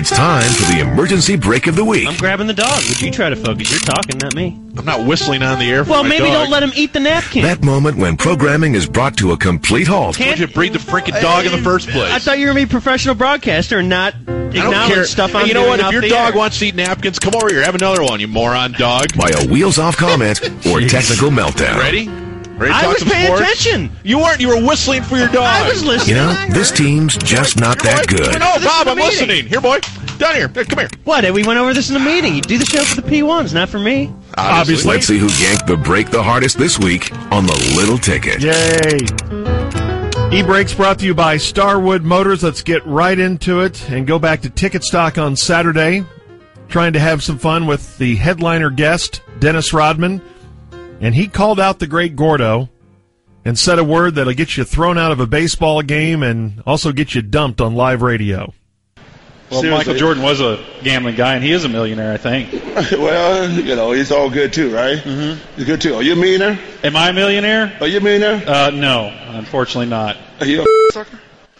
It's time for the emergency break of the week. I'm grabbing the dog. Would you try to focus? You're talking, not me. I'm not whistling on the air for Well, my maybe dog. don't let him eat the napkin. That moment when programming is brought to a complete halt. Why'd you breed the freaking dog in the first place? I thought you were going to be a professional broadcaster and not I don't acknowledge care. stuff Hey, I'm you know doing what? If off your the dog air. wants to eat napkins, come over here. Have another one, you moron dog. By a wheels-off comment or technical meltdown. Ready? Ready to I talk was some paying sports? attention. You weren't. You were whistling for your dog. I was You listening. know, this team's just not that good. No, This Bob, is a I'm meeting. listening. Here, boy. Down here. Come here. What? We went over this in the meeting. You do the show for the P1s, not for me. Obviously. Let's see who yanked the break the hardest this week on the Little Ticket. Yay! E-Breaks brought to you by Starwood Motors. Let's get right into it and go back to ticket stock on Saturday. Trying to have some fun with the headliner guest, Dennis Rodman. And he called out the great Gordo and said a word that'll get you thrown out of a baseball game and also get you dumped on live radio. Well, Seriously. Michael Jordan was a gambling guy, and he is a millionaire, I think. Well, you know, he's all good too, right? Mm-hmm. He's good too. Are you a millionaire? Am I a millionaire? Are you a millionaire? No, unfortunately not. Are you a sucker?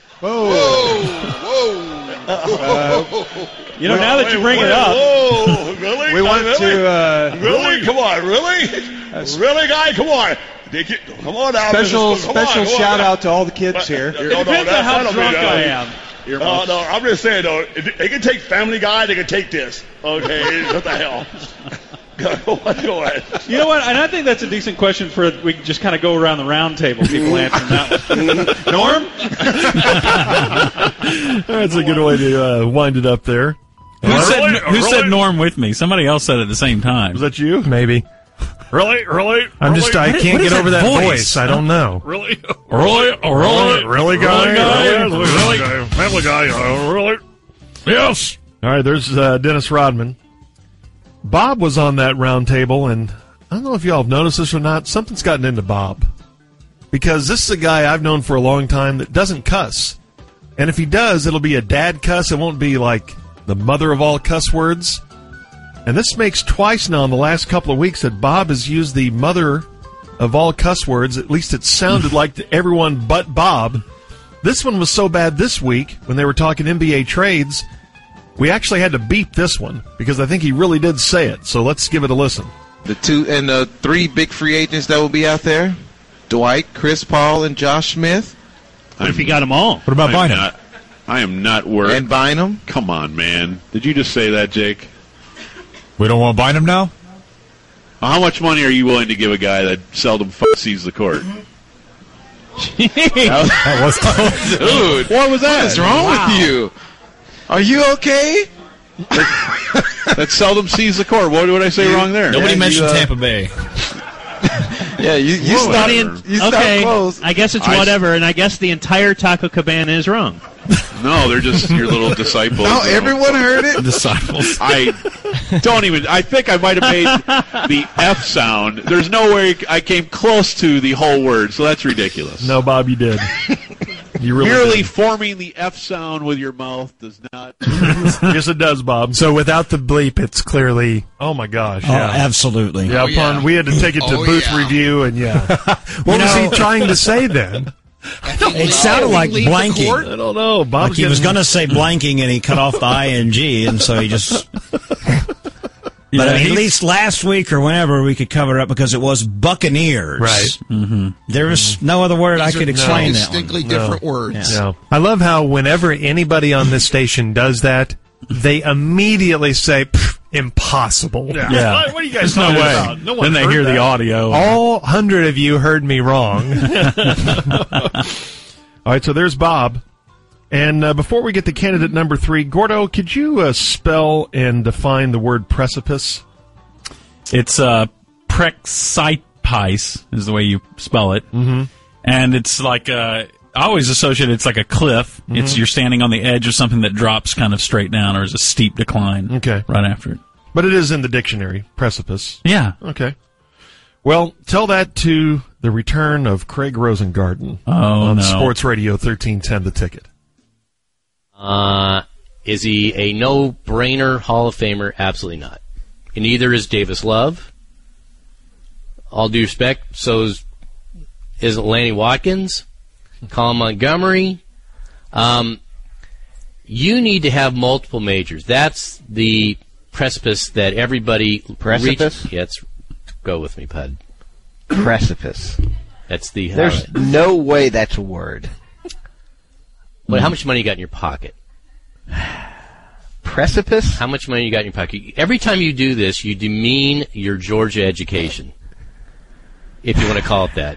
You know, now that you bring it up, Whoa, really? We want really? to Really? Come on, really? Really, guy? Come on. Come on now. special Come on, shout out to all the kids here. No, it depends on how drunk I am. No, I'm just saying, though, they can take Family Guy, they can take this. Okay, what the hell? Go ahead. You know what? And I think that's a decent question for we can just kind of go around the round table, people answering that one. Norm? That's a good way to wind it up there. Who said Norm with me? Somebody else said it at the same time. Was that you? Maybe. Really? I can't get over that voice. I don't know. Really? Really, guy? Really? Family Guy? Really? Yes. All right, there's Dennis Rodman. Bob was on that round table, and I don't know if y'all have noticed this or not. Something's gotten into Bob. Because this is a guy I've known for a long time that doesn't cuss. And if he does, it'll be a dad cuss. It won't be like the mother of all cuss words. And this makes twice now in the last couple of weeks that Bob has used the mother of all cuss words. At least it sounded like to everyone but Bob. This one was so bad this week when they were talking NBA trades, we actually had to beep this one because I think he really did say it. So let's give it a listen. The two and the three big free agents that will be out there: Dwight, Chris Paul, and Josh Smith. What if you got them all? What about Bynum? I am not worried. And Bynum. Come on, man. Did you just say that, Jake? We don't want Bynum now? How much money are you willing to give a guy that seldom sees the court? That was Dude, What was that? what is wrong with you? Are you okay? That seldom sees the court. What did I say wrong there? Nobody Yeah, mentioned you, Tampa Bay. Yeah, you stopped. You stopped Okay, close. I guess it's whatever, and I guess the entire Taco Cabana is wrong. No, they're just your little disciples. No, everyone heard it. Disciples. I don't even. I think I might have made the F sound. There's no way I came close to the whole word, so that's ridiculous. No, Bob, you did. You really Merely did. forming the F sound with your mouth does not. Yes, it does, Bob. So without the bleep, it's clearly... Oh, my gosh. Oh, Yeah. absolutely. Yeah, we had to take it to booth review, and What was he trying to say then? It sounded like blanking. I don't know. Bob's Like he was going to say blanking, and he cut off the ing, and so he just... But I mean, at least last week or whenever we could cover it up because it was Buccaneers. Right. Mm-hmm. There was no other word I could explain that one. Distinctly different words. Yeah. I love how whenever anybody on this station does that, they immediately say, impossible. Yeah. What are you guys No talking way. about? No one Then they heard hear that. the audio. All 100 of you heard me wrong. All right, so there's Bob. And before we get to candidate number 3, Gordo, could you spell and define the word precipice? It's precipice is the way you spell it. Mm-hmm. And it's like I always associate it's like a cliff. Mm-hmm. It's you're standing on the edge of something that drops kind of straight down or is a steep decline Okay. right after it. But it is in the dictionary, precipice. Yeah. Okay. Well, tell that to the return of Craig Rosengarten Oh, on no. Sports Radio 1310 The Ticket. Is he a no-brainer Hall of Famer? Absolutely not. And neither is Davis Love. All due respect, so isn't Lanny Watkins, Colin Montgomery. You need to have multiple majors. That's the precipice that everybody... Precipice? Let's go with me, Pud. Precipice. That's the... There's no way that's a word. Well, how much money you got in your pocket? Precipice? How much money you got in your pocket? Every time you do this, you demean your Georgia education, if you want to call it that.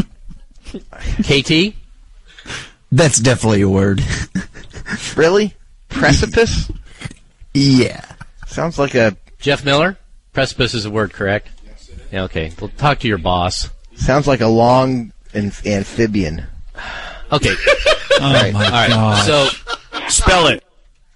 KT? That's definitely a word. Really? Precipice? Yeah. Sounds like a... Jeff Miller? Precipice is a word, correct? Yes, it is. Yeah, okay. Well, talk to your boss. Sounds like a long amphibian. Okay. Oh, my God. So, spell it.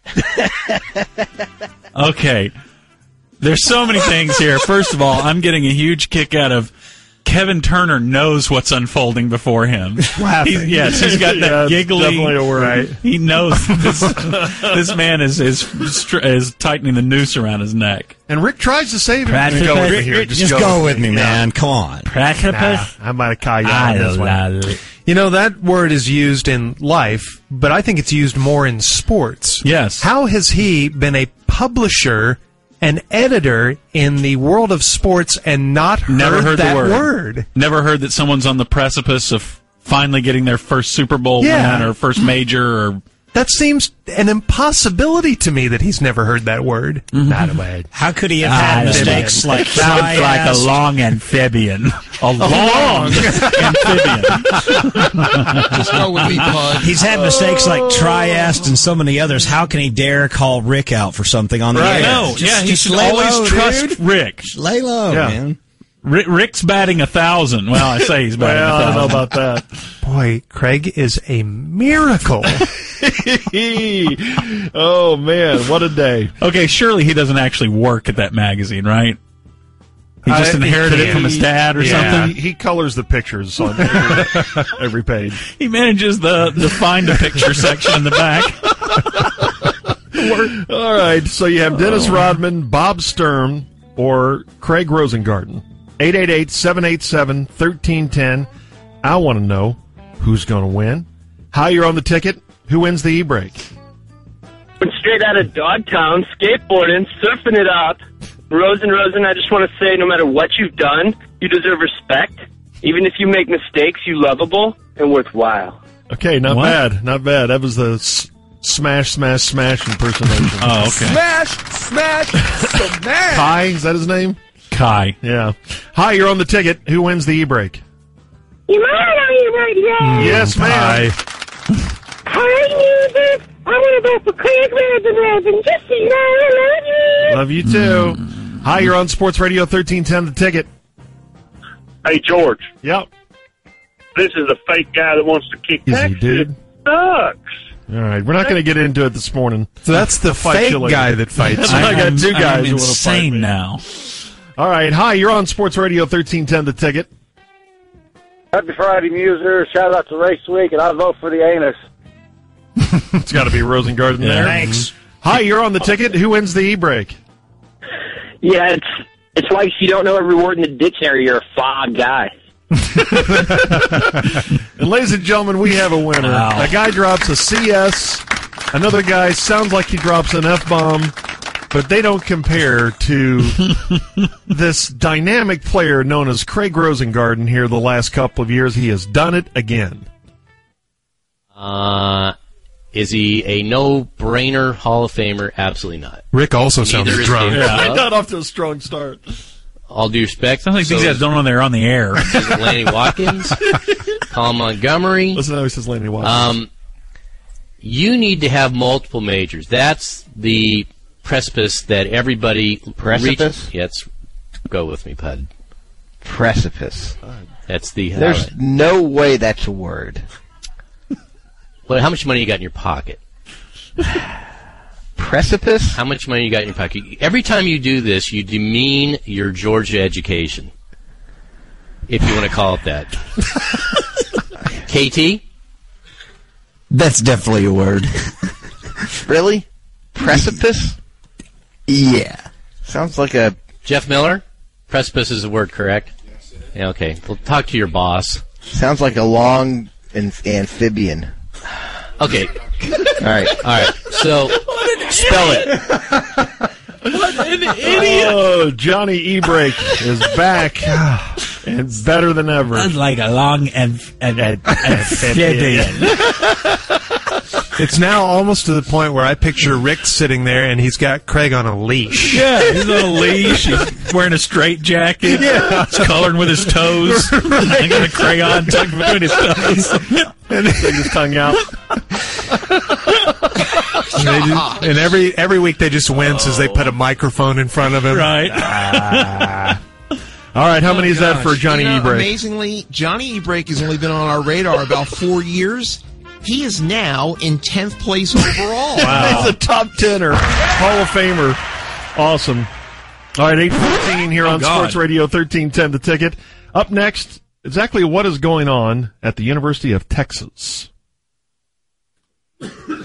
Okay. There's so many things here. First of all, I'm getting a huge kick out of Kevin Turner knows what's unfolding before him. He's got that giggly. Definitely a word. Right. He knows this man is tightening the noose around his neck. And Rick tries to save him. Just go with me, man. Come on. Precipice? I might have caught you on this one. You know, that word is used in life, but I think it's used more in sports. Yes. How has he been a publisher, an editor in the world of sports and Never heard that the word? Never heard that someone's on the precipice of finally getting their first Super Bowl win or first major or... That seems an impossibility to me that he's never heard that word. Not a word. How could he have had mistakes like sounds like a long amphibian. A long amphibian. Just go with me, Pud. He's had mistakes like Trieste and so many others. How can he dare call Rick out for something on the air? No, he should always trust Rick. Just lay low, man. Rick's batting 1,000. Well, I say he's batting 1,000. I don't know about that. Boy, Craig is a miracle. Oh, man, what a day. Okay, surely he doesn't actually work at that magazine, right? He just inherited it from his dad or something? He colors the pictures on every page. He manages the find a picture section in the back. All right, so you have Dennis Rodman, Bob Sturm, or Craig Rosengarten. 888-787-1310. I want to know who's going to win. How you're on the ticket. Who wins the e-break? Straight out of Dogtown, skateboarding, surfing it up. Rosen, I just want to say, no matter what you've done, you deserve respect. Even if you make mistakes, you lovable and worthwhile. Okay, not bad. That was the smash impersonation. Oh, okay. Smash. Kai, is that his name? Kai. Yeah. Hi, you're on the ticket. Who wins the e-break? You right, yeah. Yes, ma'am. Hi, music. I want to go for Craig Rosen. Just so you know, I love you. Love you too. Hi, you're on Sports Radio 1310, the ticket. Hey, George. Yep. This is a fake guy that wants to kick Is Texas. he, dude? It sucks. All right, we're not going to get into it this morning. So that's the fake guy that fights. I got two guys who want to fight insane me. now. All right, hi, you're on Sports Radio 1310, the ticket. Happy Friday, Muser. Shout out to Race Week, and I vote for the anus. It's got to be Rosengarten there. Thanks. Hi, you're on the ticket. Who wins the e-break? Yeah, it's like if you don't know every word in the dictionary, you're a fog guy. And ladies and gentlemen, we have a winner. Wow. A guy drops a CS. Another guy sounds like he drops an F-bomb. But they don't compare to this dynamic player known as Craig Rosengarten here the last couple of years. He has done it again. Is he a no-brainer Hall of Famer? Absolutely not. Rick also sounds Neither is drunk. David I Love. got off to a strong start. All due respect. Sounds like these guys don't know they're on the air. Lanny Watkins, Colin Montgomery. Listen how he says Lanny Watkins. You need to have multiple majors. That's the precipice that everybody... Precipice? Let's go with me, Pud. Precipice. That's the... There's no way that's a word. Well, how much money you got in your pocket? Precipice? How much money you got in your pocket? Every time you do this, you demean your Georgia education, if you want to call it that. KT? That's definitely a word. Really? Precipice? Yeah. Sounds like a... Jeff Miller? Precipice is a word, correct? Yes, it is. Yeah, okay. Well, talk to your boss. Sounds like a long amphibian. Okay. All right. So spell it. What an idiot! Oh, Johnny E-Brake is back and better than ever. Like a long amphibian. It's now almost to the point where I picture Rick sitting there and he's got Craig on a leash. Yeah, he's on a leash. He's wearing a straight jacket. Yeah. He's coloring with his toes. He's got a crayon tucked between his toes. And stick his tongue out. And every week they just wince as they put a microphone in front of him. Right. All right, how many is that for Johnny E-Brake? Amazingly, Johnny E-Brake has only been on our radar about 4 years. He is now in 10th place overall. Wow. He's a top 10er. Hall of Famer. Awesome. All right, 8:14 here on Sports Radio 1310 The Ticket. Up next, exactly what is going on at the University of Texas.